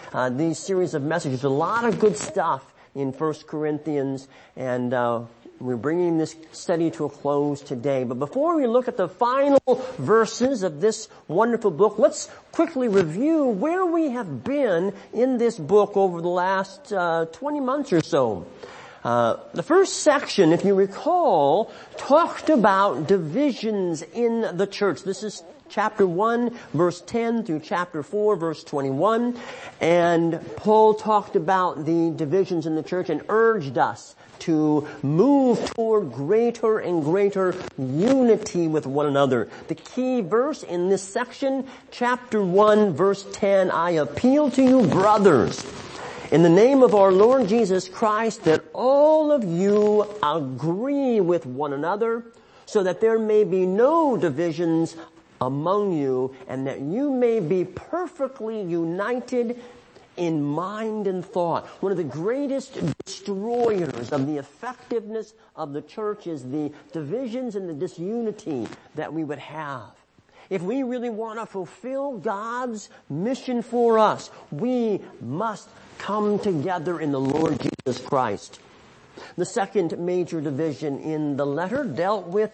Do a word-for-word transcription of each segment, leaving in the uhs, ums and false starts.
uh, these series of messages. A lot of good stuff in First Corinthians, and uh, we're bringing this study to a close today. But before we look at the final verses of this wonderful book, let's quickly review where we have been in this book over the last uh, twenty months or so. Uh, the first section, if you recall, talked about divisions in the church. This is chapter one, verse ten through chapter four, verse twenty-one. And Paul talked about the divisions in the church and urged us to move toward greater and greater unity with one another. The key verse in this section, chapter one, verse ten, I appeal to you, brothers, in the name of our Lord Jesus Christ, that all of you agree with one another, so that there may be no divisions among you, and that you may be perfectly united in mind and thought. One of the greatest destroyers of the effectiveness of the church is the divisions and the disunity that we would have. If we really want to fulfill God's mission for us, we must come together in the Lord Jesus Christ. The second major division in the letter dealt with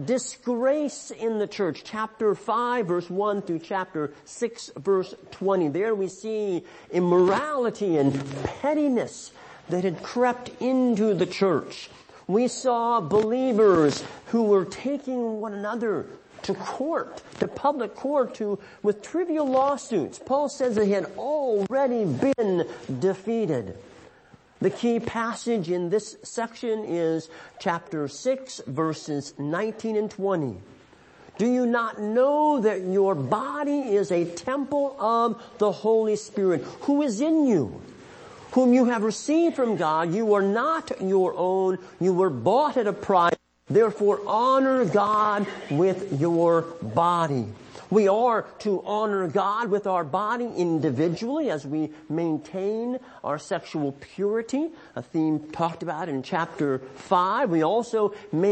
disgrace in the church. Chapter five, verse one through chapter six, verse twenty. There we see immorality and pettiness that had crept into the church. We saw believers who were taking one another to court, to public court, to with trivial lawsuits. Paul says they had already been defeated. The key passage in this section is chapter six, verses nineteen and twenty. Do you not know that your body is a temple of the Holy Spirit, who is in you, whom you have received from God? You are not your own. You were bought at a price. Therefore, honor God with your body. We are to honor God with our body individually as we maintain our sexual purity, a theme talked about in chapter five. We also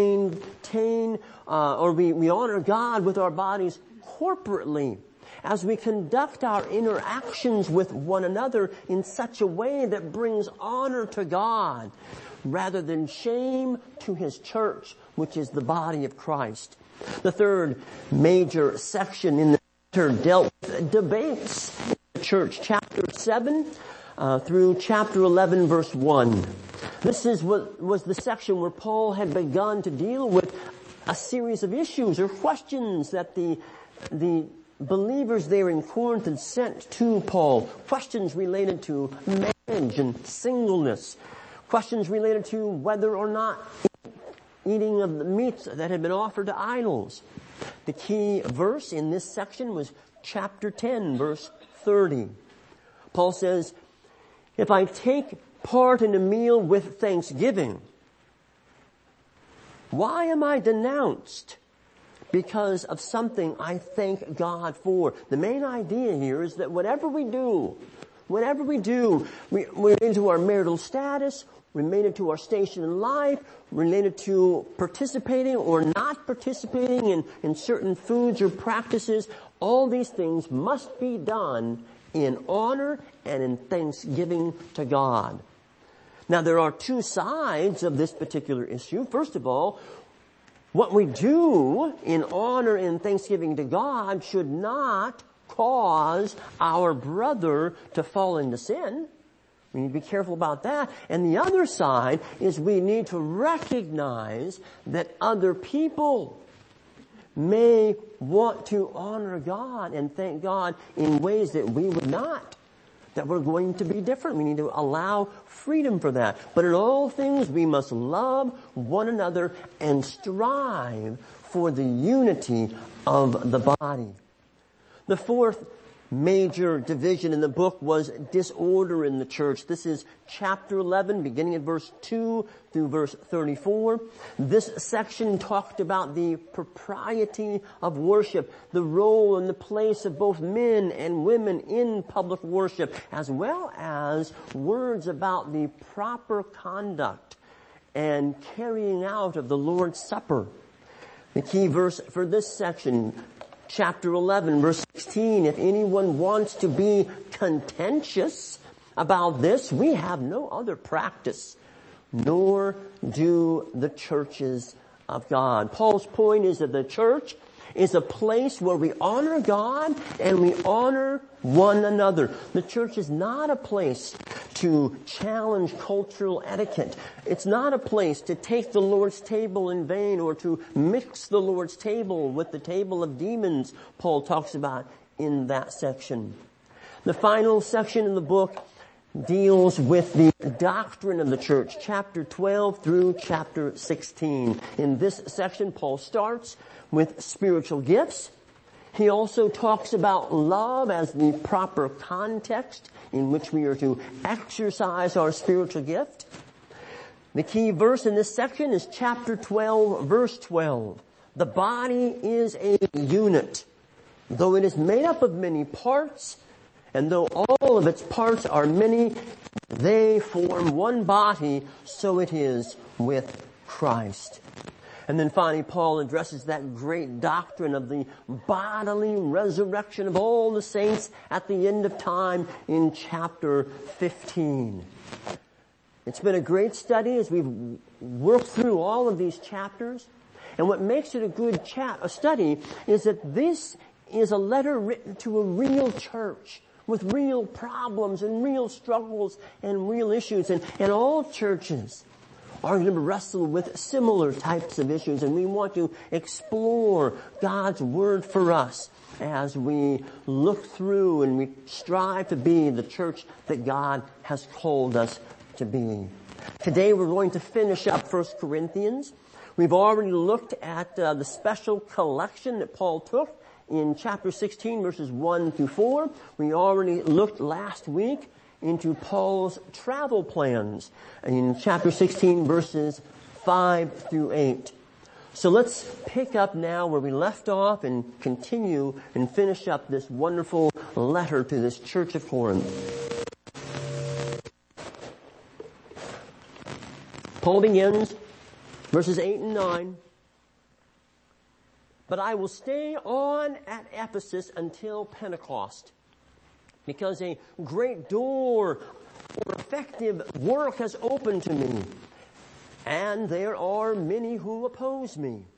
maintain, uh, or we, we honor God with our bodies corporately as we conduct our interactions with one another in such a way that brings honor to God rather than shame to His church, which is the body of Christ. The third major section in the letter dealt with debates in the church, chapter seven uh, through chapter eleven, verse one. This is what was the section where Paul had begun to deal with a series of issues or questions that the the believers there in Corinth had sent to Paul. Questions related to marriage and singleness. Questions related to whether or not eating of the meats that had been offered to idols. The key verse in this section was chapter ten, verse thirty. Paul says, if I take part in a meal with thanksgiving, why am I denounced because of something I thank God for? The main idea here is that whatever we do, whatever we do, we, we're into our marital status, related to our station in life, related to participating or not participating in, in certain foods or practices, all these things must be done in honor and in thanksgiving to God. Now, there are two sides of this particular issue. First of all, what we do in honor and thanksgiving to God should not cause our brother to fall into sin. We need to be careful about that. And the other side is we need to recognize that other people may want to honor God and thank God in ways that we would not, that we're going to be different. We need to allow freedom for that. But in all things, we must love one another and strive for the unity of the body. The fourth major division in the book was disorder in the church. This is chapter eleven, beginning at verse two through verse thirty-four. This section talked about the propriety of worship, the role and the place of both men and women in public worship, as well as words about the proper conduct and carrying out of the Lord's Supper. The key verse for this section, chapter eleven, verse sixteen, if anyone wants to be contentious about this, we have no other practice, nor do the churches of God. Paul's point is that the church is a place where we honor God and we honor one another. The church is not a place to challenge cultural etiquette. It's not a place to take the Lord's table in vain or to mix the Lord's table with the table of demons, Paul talks about in that section. The final section in the book deals with the doctrine of the church, chapter twelve through chapter sixteen. In this section, Paul starts with spiritual gifts. He also talks about love as the proper context in which we are to exercise our spiritual gift. The key verse in this section is chapter twelve, verse twelve. The body is a unit, though it is made up of many parts, and though all of its parts are many, they form one body, so it is with Christ. And then finally, Paul addresses that great doctrine of the bodily resurrection of all the saints at the end of time in chapter fifteen. It's been a great study as we've worked through all of these chapters. And what makes it a good chat, a study is that this is a letter written to a real church with real problems and real struggles and real issues. And, and all churches are going to wrestle with similar types of issues, and we want to explore God's Word for us as we look through and we strive to be the church that God has called us to be. Today we're going to finish up First Corinthians. We've already looked at uh, the special collection that Paul took in chapter sixteen, verses one through four. We already looked last week into Paul's travel plans in chapter sixteen, verses five through eight. So let's pick up now where we left off and continue and finish up this wonderful letter to this church of Corinth. Paul begins verses eight and nine. But I will stay on at Ephesus until Pentecost, because a great door for effective work has opened to me, and there are many who oppose me.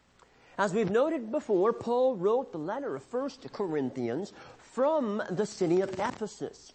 As we've noted before, Paul wrote the letter of First Corinthians from the city of Ephesus.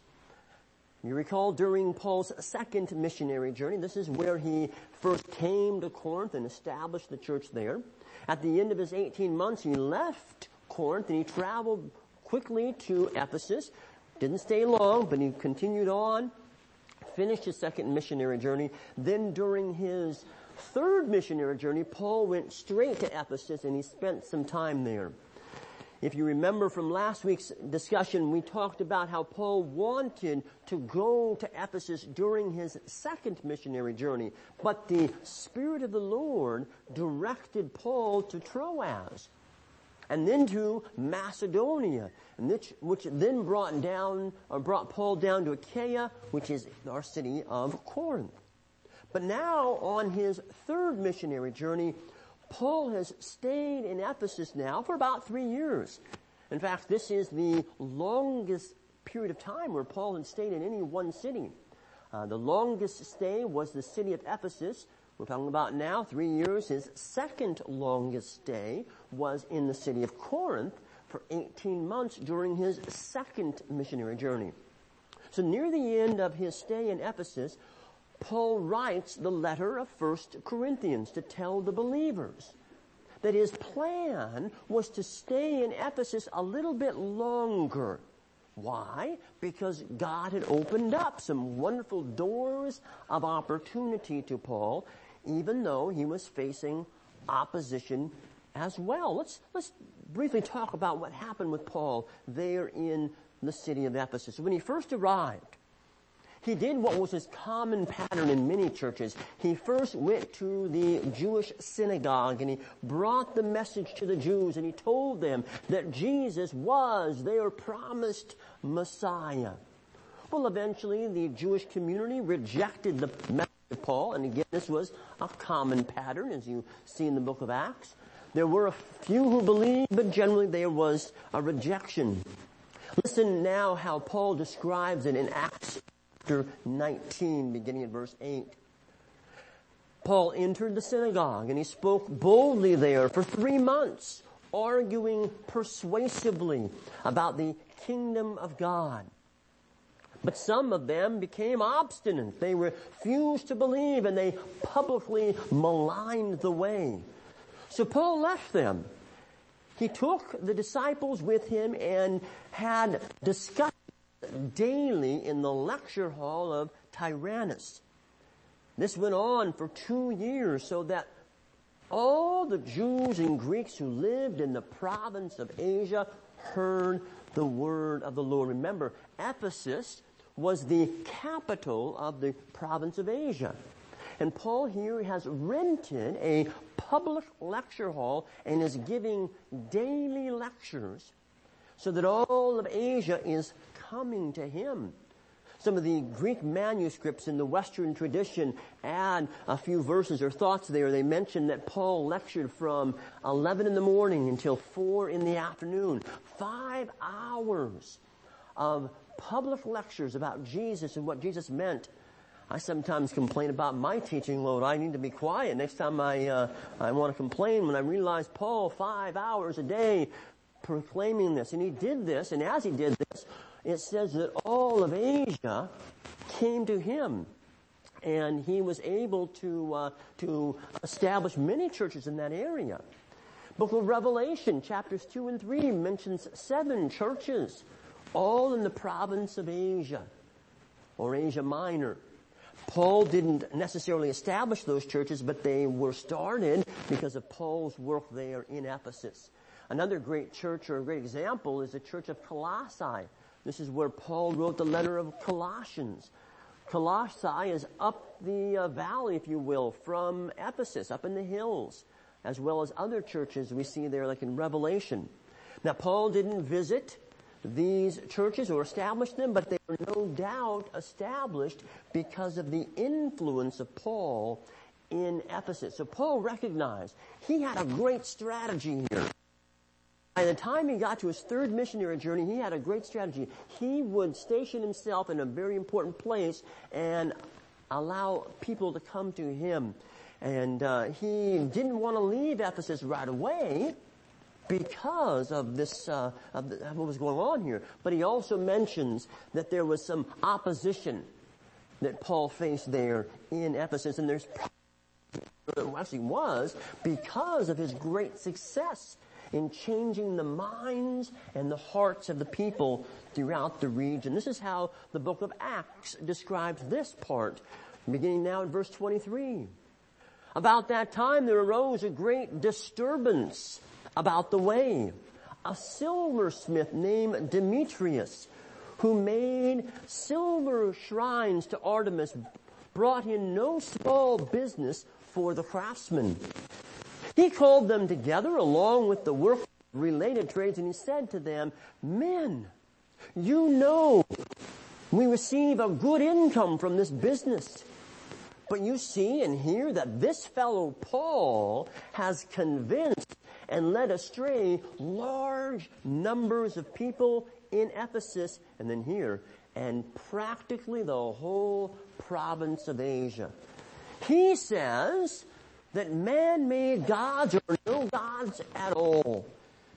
You recall during Paul's second missionary journey, this is where he first came to Corinth and established the church there. At the end of his eighteen months, he left Corinth and he traveled quickly to Ephesus. Didn't stay long, but he continued on, finished his second missionary journey. Then during his third missionary journey, Paul went straight to Ephesus and he spent some time there. If you remember from last week's discussion, we talked about how Paul wanted to go to Ephesus during his second missionary journey, but the Spirit of the Lord directed Paul to Troas and then to Macedonia, and which, which then brought down or brought Paul down to Achaia, which is our city of Corinth. But now on his third missionary journey, Paul has stayed in Ephesus now for about three years. In fact, this is the longest period of time where Paul had stayed in any one city. Uh, the longest stay was the city of Ephesus. We're talking about now three years. His second longest stay was in the city of Corinth for eighteen months during his second missionary journey. So near the end of his stay in Ephesus, Paul writes the letter of First Corinthians to tell the believers that his plan was to stay in Ephesus a little bit longer. Why? Because God had opened up some wonderful doors of opportunity to Paul, even though he was facing opposition as well. Let's, let's briefly talk about what happened with Paul there in the city of Ephesus. When he first arrived, he did what was his common pattern in many churches. He first went to the Jewish synagogue and he brought the message to the Jews and he told them that Jesus was their promised Messiah. Well, eventually the Jewish community rejected the message of Paul, and again this was a common pattern as you see in the book of Acts. There were a few who believed, but generally there was a rejection. Listen now how Paul describes it in Acts chapter nineteen, beginning at verse eight. Paul entered the synagogue and he spoke boldly there for three months, arguing persuasively about the kingdom of God. But some of them became obstinate. They refused to believe and they publicly maligned the way. So Paul left them. He took the disciples with him and had discussions daily in the lecture hall of Tyrannus. This went on for two years so that all the Jews and Greeks who lived in the province of Asia heard the word of the Lord. Remember, Ephesus was the capital of the province of Asia. And Paul here has rented a public lecture hall and is giving daily lectures so that all of Asia is coming to him. Some of the Greek manuscripts in the Western tradition add a few verses or thoughts there. They mention that Paul lectured from eleven in the morning until four in the afternoon. Five hours of public lectures about Jesus and what Jesus meant. I sometimes complain about my teaching load. I need to be quiet. Next time I uh, I want to complain when I realize Paul, five hours a day proclaiming this. And he did this, and as he did this, it says that all of Asia came to him. And he was able to uh, to establish many churches in that area. Book of Revelation, chapters two and three, mentions seven churches, all in the province of Asia, or Asia Minor. Paul didn't necessarily establish those churches, but they were started because of Paul's work there in Ephesus. Another great church or a great example is the church of Colossae. This is where Paul wrote the letter of Colossians. Colossae is up the uh, valley, if you will, from Ephesus, up in the hills, as well as other churches we see there like in Revelation. Now, Paul didn't visit these churches or establish them, but they were no doubt established because of the influence of Paul in Ephesus. So Paul recognized he had a great strategy here. By the time he got to his third missionary journey, he had a great strategy. He would station himself in a very important place and allow people to come to him. And uh, he didn't want to leave Ephesus right away because of this, uh, of, the, of what was going on here. But he also mentions that there was some opposition that Paul faced there in Ephesus. And there's probably actually was because of his great success in changing the minds and the hearts of the people throughout the region. This is how the book of Acts describes this part, beginning now in verse twenty-three. About that time there arose a great disturbance about the way. A silversmith named Demetrius, who made silver shrines to Artemis, brought in no small business for the craftsmen. He called them together along with the work of related trades, and he said to them, "Men, you know we receive a good income from this business. But you see and hear that this fellow Paul has convinced and led astray large numbers of people in Ephesus," and then here, "and practically the whole province of Asia. He says that man-made gods are no gods at all."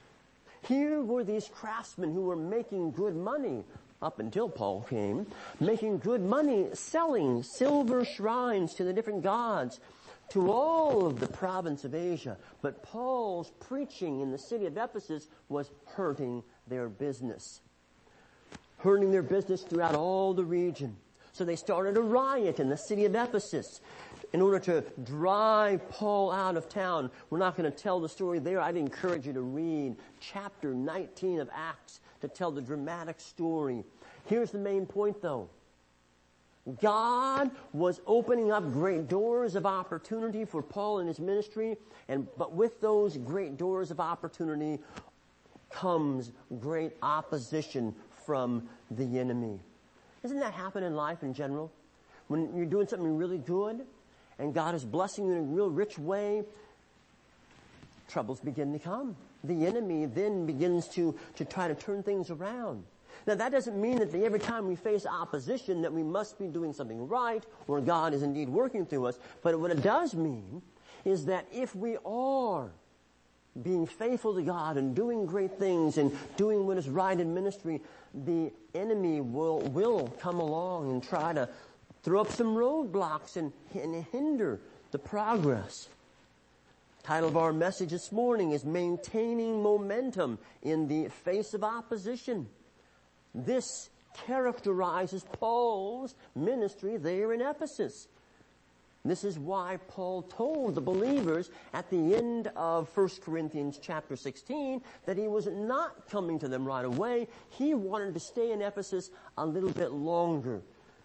Here were these craftsmen who were making good money, up until Paul came, making good money selling silver shrines to the different gods to all of the province of Asia. But Paul's preaching in the city of Ephesus was hurting their business. Hurting their business throughout all the region. So they started a riot in the city of Ephesus in order to drive Paul out of town. We're not going to tell the story there. I'd encourage you to read chapter nineteen of Acts to tell the dramatic story. Here's the main point, though. God was opening up great doors of opportunity for Paul and his ministry, and but with those great doors of opportunity comes great opposition from the enemy. Doesn't that happen in life in general? When you're doing something really good and God is blessing you in a real rich way, troubles begin to come. The enemy then begins to, to try to turn things around. Now that doesn't mean that every time we face opposition that we must be doing something right or God is indeed working through us. But what it does mean is that if we are being faithful to God and doing great things and doing what is right in ministry, the enemy will, will come along and try to throw up some roadblocks and, and hinder the progress. The title of our message this morning is Maintaining Momentum in the Face of Opposition. This characterizes Paul's ministry there in Ephesus. This is why Paul told the believers at the end of First Corinthians chapter sixteen that he was not coming to them right away. He wanted to stay in Ephesus a little bit longer.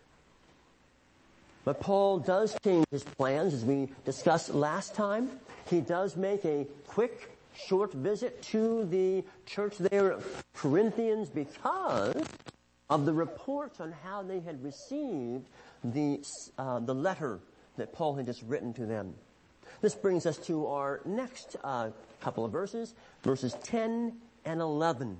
But Paul does change his plans, as we discussed last time. He does make a quick, short visit to the church there at Corinthians because of the reports on how they had received the uh, the letter that Paul had just written to them. This brings us to our next uh, couple of verses, verses ten and eleven.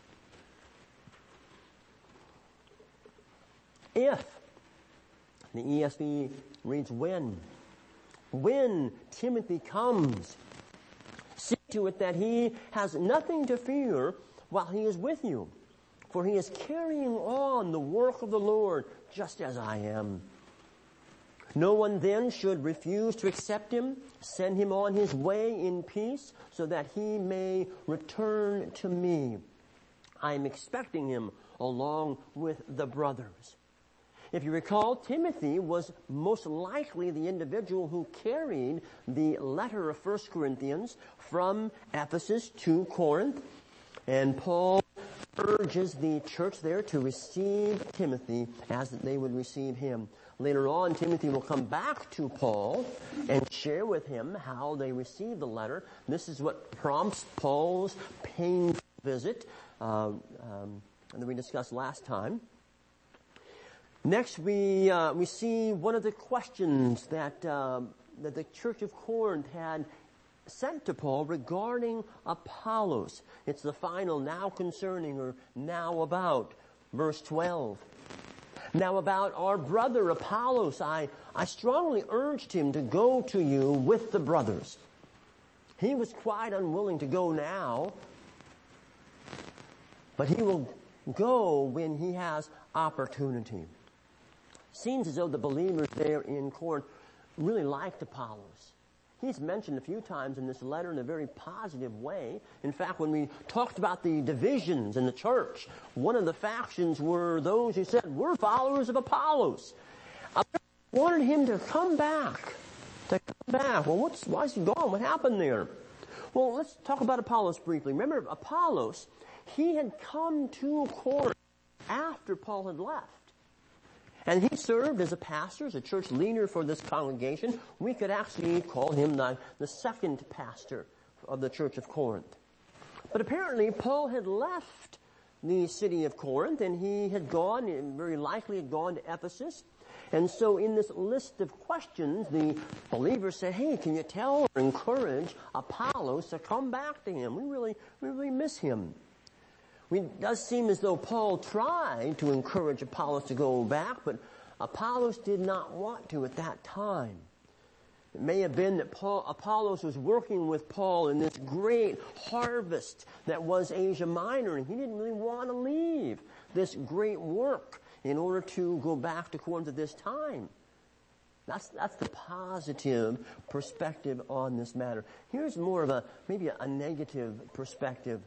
If, the E S V reads when, when Timothy comes, see to it that he has nothing to fear while he is with you, for he is carrying on the work of the Lord just as I am. No one then should refuse to accept him. Send him on his way in peace so that he may return to me. I am expecting him along with the brothers. If you recall, Timothy was most likely the individual who carried the letter of First Corinthians from Ephesus to Corinth. And Paul urges the church there to receive Timothy as they would receive him. Later on, Timothy will come back to Paul and share with him how they received the letter. This is what prompts Paul's painful visit uh, um, that we discussed last time. Next, we uh, we see one of the questions that uh, that the Church of Corinth had sent to Paul regarding Apollos. It's the final now concerning or now about, verse twelve. Now about our brother Apollos, I, I strongly urged him to go to you with the brothers. He was quite unwilling to go now, but he will go when he has opportunity. Seems as though the believers there in Corinth really liked Apollos. He's mentioned a few times in this letter in a very positive way. In fact, when we talked about the divisions in the church, one of the factions were those who said, we're followers of Apollos. I wanted him to come back. To come back. Well, what's, why is he gone? What happened there? Well, let's talk about Apollos briefly. Remember, Apollos, he had come to Corinth after Paul had left. And he served as a pastor, as a church leader for this congregation. We could actually call him the, the second pastor of the church of Corinth. But apparently Paul had left the city of Corinth and he had gone, very likely had gone to Ephesus. And so in this list of questions, the believers said, hey, can you tell or encourage Apollos to come back to him? We really, we really miss him. It does seem as though Paul tried to encourage Apollos to go back, but Apollos did not want to at that time. It may have been that Paul, Apollos was working with Paul in this great harvest that was Asia Minor, and he didn't really want to leave this great work in order to go back to Corinth at this time. That's, that's the positive perspective on this matter. Here's more of a, maybe a, a negative perspective.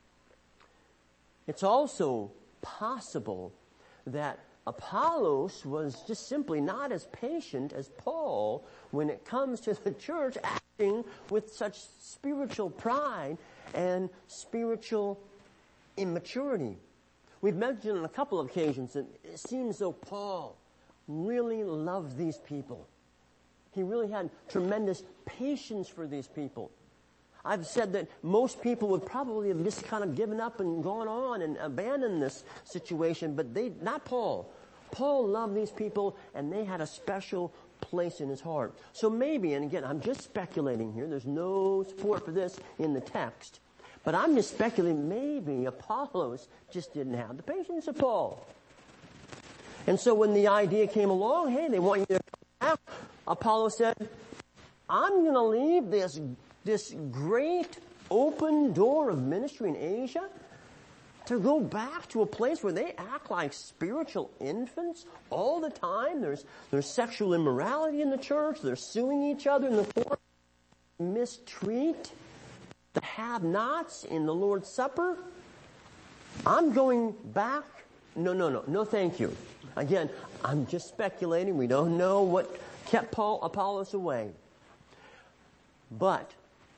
It's also possible that Apollos was just simply not as patient as Paul when it comes to the church acting with such spiritual pride and spiritual immaturity. We've mentioned on a couple of occasions that it seems as though Paul really loved these people. He really had tremendous patience for these people. I've said that most people would probably have just kind of given up and gone on and abandoned this situation, but they, not Paul. Paul loved these people and they had a special place in his heart. So maybe, and again, I'm just speculating here. There's no support for this in the text. But I'm just speculating maybe Apollos just didn't have the patience of Paul. And so when the idea came along, hey, they want you to come back, Apollos said, I'm going to leave this, this great open door of ministry in Asia to go back to a place where they act like spiritual infants all the time. There's, there's sexual immorality in the church. They're suing each other in the court. Mistreat the have-nots in the Lord's Supper. I'm going back. No, no, no. No, thank you. Again, I'm just speculating. We don't know what kept Paul, Apollos away. But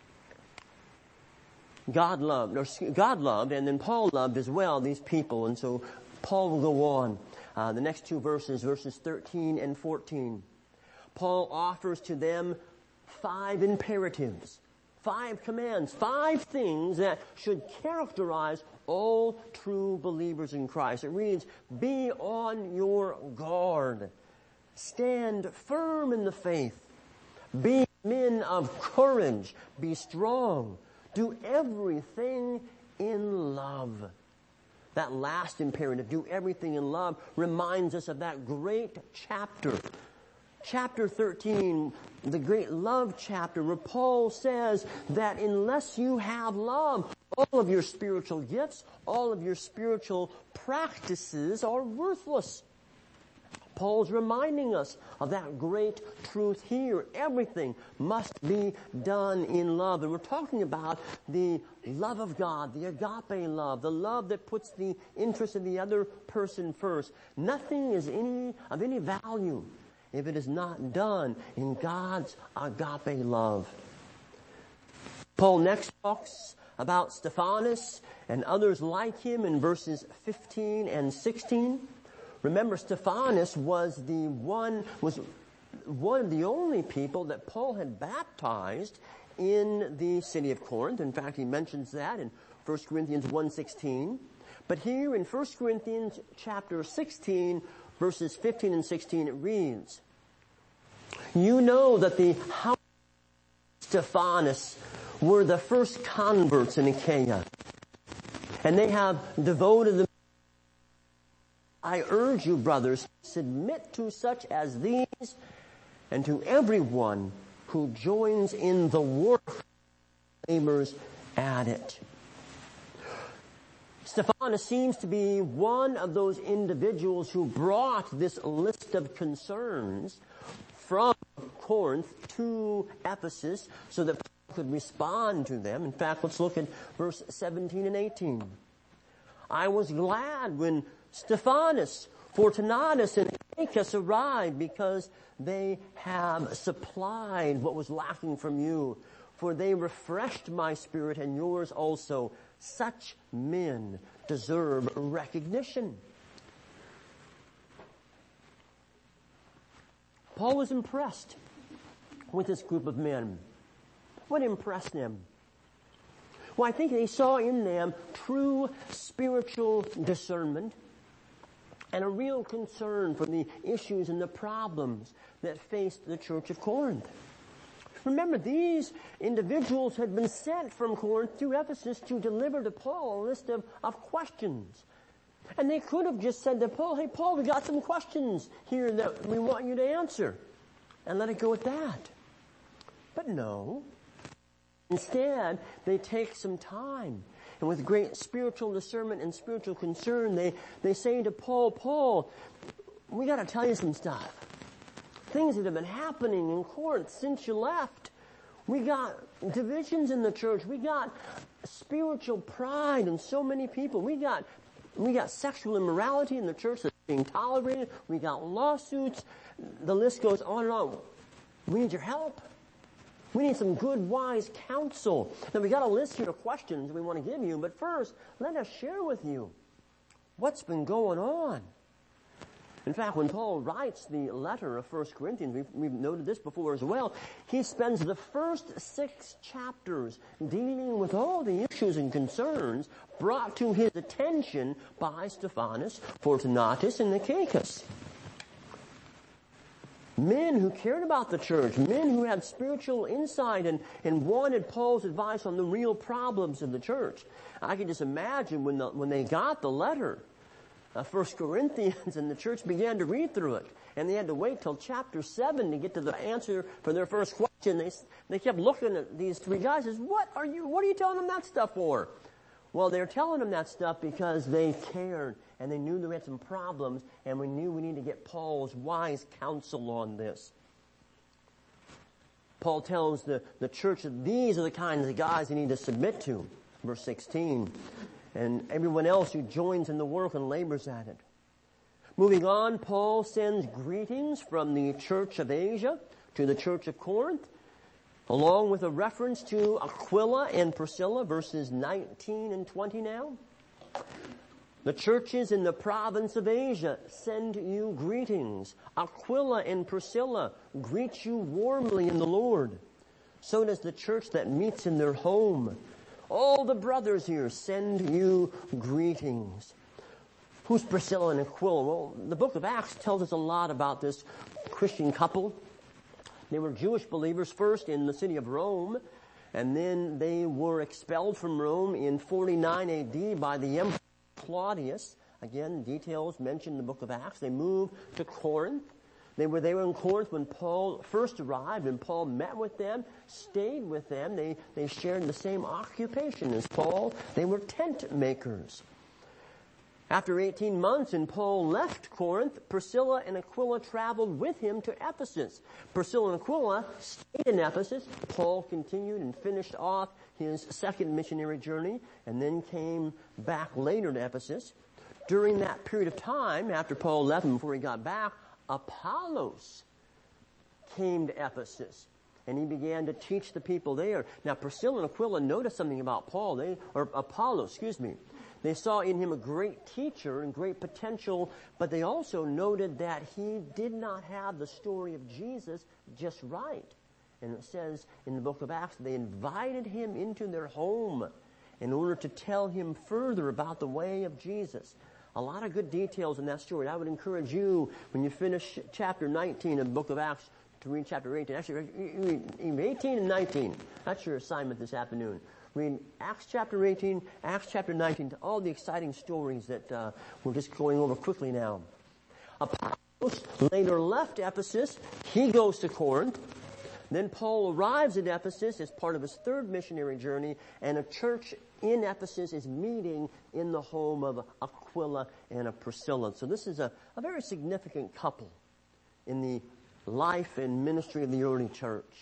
God loved, or God loved, and then Paul loved as well these people. And so Paul will go on. Uh, the next two verses, verses thirteen and fourteen. Paul offers to them five imperatives, five commands, five things that should characterize all true believers in Christ. It reads, be on your guard. Stand firm in the faith. Be men of courage. Be strong. Do everything in love. That last imperative, do everything in love, reminds us of that great chapter. Chapter thirteen, the great love chapter, where Paul says that unless you have love, all of your spiritual gifts, all of your spiritual practices are worthless. Paul's reminding us of that great truth here. Everything must be done in love. And we're talking about the love of God, the agape love, the love that puts the interest of the other person first. Nothing is any of any value if it is not done in God's agape love. Paul next talks about Stephanas and others like him in verses fifteen and sixteen. Remember, Stephanas was the one, was one of the only people that Paul had baptized in the city of Corinth. In fact, he mentions that in First Corinthians one sixteen. But here in First Corinthians chapter sixteen, verses fifteen and sixteen, it reads, you know that the house of Stephanas were the first converts in Achaia, and they have devoted them. I urge you, brothers, submit to such as these and to everyone who joins in the work, labors at it. Stephanas seems to be one of those individuals who brought this list of concerns from Corinth to Ephesus so that Paul could respond to them. In fact, let's look at verse seventeen and eighteen. I was glad when Stephanas, Fortunatus, and Achaicus arrived because they have supplied what was lacking from you. For they refreshed my spirit and yours also. Such men deserve recognition. Paul was impressed with this group of men. What impressed them? Well, I think they saw in them true spiritual discernment and a real concern for the issues and the problems that faced the church of Corinth. Remember, these individuals had been sent from Corinth to Ephesus to deliver to Paul a list of, of questions. And they could have just said to Paul, hey, Paul, we got some questions here that we want you to answer. And let it go at that. But no. Instead, they take some time. And with great spiritual discernment and spiritual concern, they, they say to Paul, Paul, we got to tell you some stuff. Things that have been happening in Corinth since you left. We got divisions in the church. We got spiritual pride in so many people. We got, we got sexual immorality in the church that's being tolerated. We got lawsuits. The list goes on and on. We need your help. We need some good, wise counsel. Now, we got a list here of questions we want to give you, but first, let us share with you what's been going on. In fact, when Paul writes the letter of First Corinthians, we've, we've noted this before as well, he spends the first six chapters dealing with all the issues and concerns brought to his attention by Stephanas, Fortunatus, and Achaicus. Men who cared about the church, men who had spiritual insight and, and wanted Paul's advice on the real problems of the church. I can just imagine when the, when they got the letter, uh, First Corinthians, and the church began to read through it, and they had to wait till chapter seven to get to the answer for their first question. They they kept looking at these three guys and says, "What are you? What are you telling them that stuff for?" Well, they're telling them that stuff because they cared and they knew they had some problems, and we knew we needed to get Paul's wise counsel on this. Paul tells the, the church that these are the kinds of guys they need to submit to. Verse sixteen. And everyone else who joins in the work and labors at it. Moving on, Paul sends greetings from the church of Asia to the church of Corinth, along with a reference to Aquila and Priscilla, verses nineteen and twenty now. The churches in the province of Asia send you greetings. Aquila and Priscilla greet you warmly in the Lord. So does the church that meets in their home. All the brothers here send you greetings. Who's Priscilla and Aquila? Well, the book of Acts tells us a lot about this Christian couple. They were Jewish believers first in the city of Rome, and then they were expelled from Rome in forty-nine A D by the Emperor Claudius. Again, details mentioned in the book of Acts. They moved to Corinth. They were there in Corinth when Paul first arrived, and Paul met with them, stayed with them. They, they shared the same occupation as Paul. They were tent makers. After eighteen months and Paul left Corinth, Priscilla and Aquila traveled with him to Ephesus. Priscilla and Aquila stayed in Ephesus. Paul continued and finished off his second missionary journey and then came back later to Ephesus. During that period of time, after Paul left and before he got back, Apollos came to Ephesus. And he began to teach the people there. Now Priscilla and Aquila noticed something about Paul. They, or Apollos, excuse me. They saw in him a great teacher and great potential, but they also noted that he did not have the story of Jesus just right. And it says in the book of Acts, they invited him into their home in order to tell him further about the way of Jesus. A lot of good details in that story. I would encourage you, when you finish chapter nineteen of the book of Acts, to read chapter eighteen. Actually, read eighteen and nineteen. That's your assignment this afternoon. Read Acts chapter eighteen, Acts chapter nineteen, all the exciting stories that uh, we're just going over quickly now. Apollos later left Ephesus. He goes to Corinth. Then Paul arrives at Ephesus as part of his third missionary journey, and a church in Ephesus is meeting in the home of Aquila and of Priscilla. So this is a, a very significant couple in the life and ministry of the early church.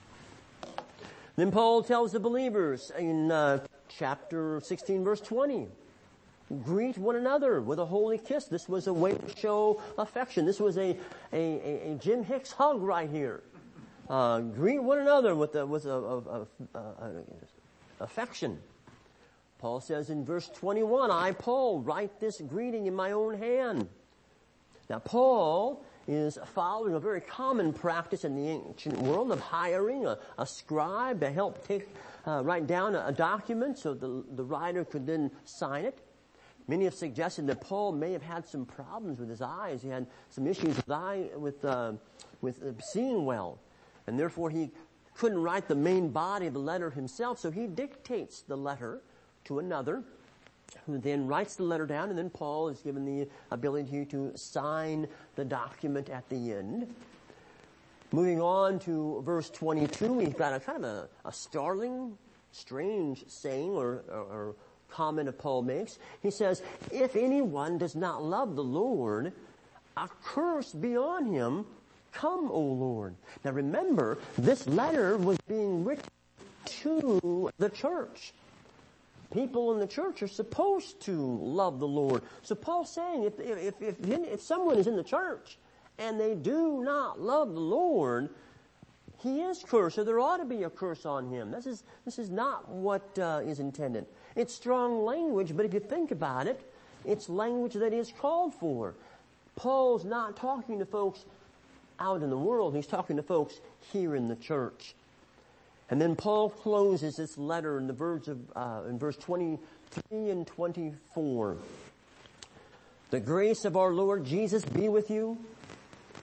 Then Paul tells the believers in uh, chapter sixteen, verse twenty, greet one another with a holy kiss. This was a way to show affection. This was a a, a, a Jim Hicks hug right here. Uh, greet one another with a, with a, a, a, a, a affection. Paul says in verse twenty-one, I, Paul, write this greeting in my own hand. Now, Paul is following a very common practice in the ancient world of hiring a, a scribe to help take, uh, write down a, a document so the, the writer could then sign it. Many have suggested that Paul may have had some problems with his eyes. He had some issues with eye, with, uh, with uh, seeing well. And therefore he couldn't write the main body of the letter himself, so he dictates the letter to another, who then writes the letter down, and then Paul is given the ability to sign the document at the end. Moving on to verse twenty-two, we've got a kind of a, a startling, strange saying or, or, or comment that Paul makes. He says, if anyone does not love the Lord, a curse be on him. Come, O Lord. Now remember, this letter was being written to the church. People in the church are supposed to love the Lord. So Paul's saying if, if, if, if someone is in the church and they do not love the Lord, he is cursed, or there ought to be a curse on him. This is, this is not what uh, is intended. It's strong language, but if you think about it, it's language that is called for. Paul's not talking to folks out in the world. He's talking to folks here in the church. And then Paul closes this letter in the verse of, uh, in verse twenty-three and twenty-four. The grace of our Lord Jesus be with you.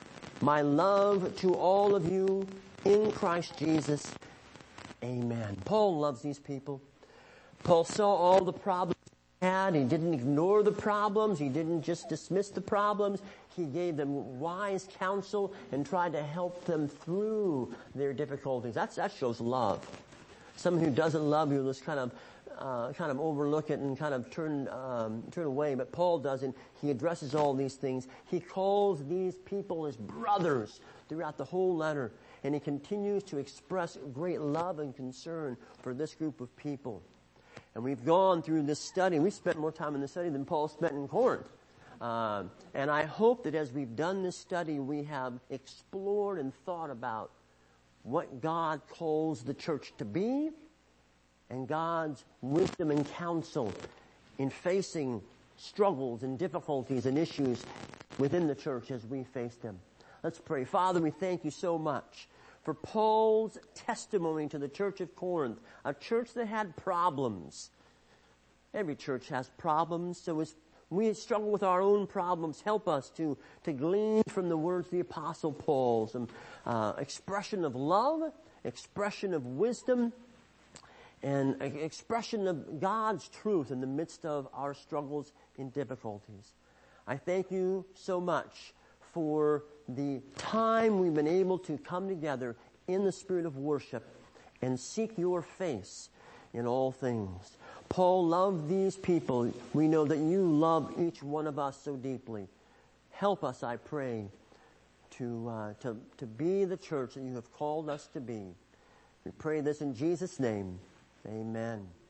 My love to all of you in Christ Jesus. Amen. Paul loves these people. Paul saw all the problems he had. He didn't ignore the problems. He didn't just dismiss the problems. He gave them wise counsel and tried to help them through their difficulties. That's, that shows love. Someone who doesn't love you will just kind of, uh, kind of overlook it and kind of turn, um, turn away. But Paul doesn't. He addresses all these things. He calls these people his brothers throughout the whole letter. And he continues to express great love and concern for this group of people. And we've gone through this study. We've spent more time in this study than Paul spent in Corinth. Uh, and I hope that as we've done this study, we have explored and thought about what God calls the church to be and God's wisdom and counsel in facing struggles and difficulties and issues within the church as we face them. Let's pray. Father, we thank you so much for Paul's testimony to the church of Corinth, a church that had problems. Every church has problems, so as we struggle with our own problems, help us to, to glean from the words of the Apostle Paul some uh, expression of love, expression of wisdom, and expression of God's truth in the midst of our struggles and difficulties. I thank you so much for the time we've been able to come together in the spirit of worship and seek your face in all things. Paul loved these people. We know that you love each one of us so deeply. Help us, I pray, to, uh, to, to be the church that you have called us to be. We pray this in Jesus' name. Amen.